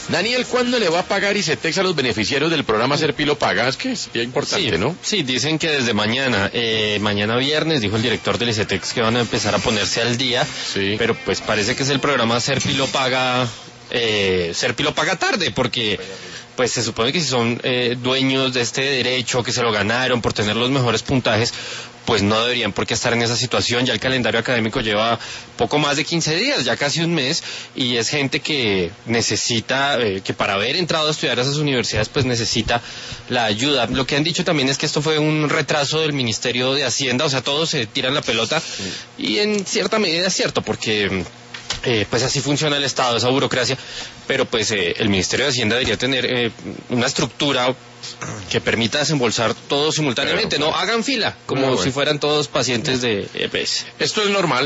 Daniel, ¿cuándo le va a pagar ICETEX a los beneficiarios del programa Serpilo Paga? Es que es importante, sí, ¿no? Sí, dicen que desde mañana, mañana viernes, dijo el director del ICETEX que van a empezar a ponerse al día, Sí. pero pues parece que es el programa Serpilo Paga tarde, porque pues se supone que si son dueños de este derecho, que se lo ganaron por tener los mejores puntajes, pues no deberían por qué estar en esa situación. Ya el calendario académico lleva poco más de 15 días, ya casi un mes, y es gente que necesita, que para haber entrado a estudiar a esas universidades, pues necesita la ayuda. Lo que han dicho también es que esto fue un retraso del Ministerio de Hacienda, o sea, todos se tiran la pelota, y en cierta medida es cierto, porque pues así funciona el Estado, esa burocracia, pero pues el Ministerio de Hacienda debería tener una estructura que permita desembolsar todo simultáneamente, Claro. no hagan fila, como si fueran todos pacientes de EPS. Esto es normal.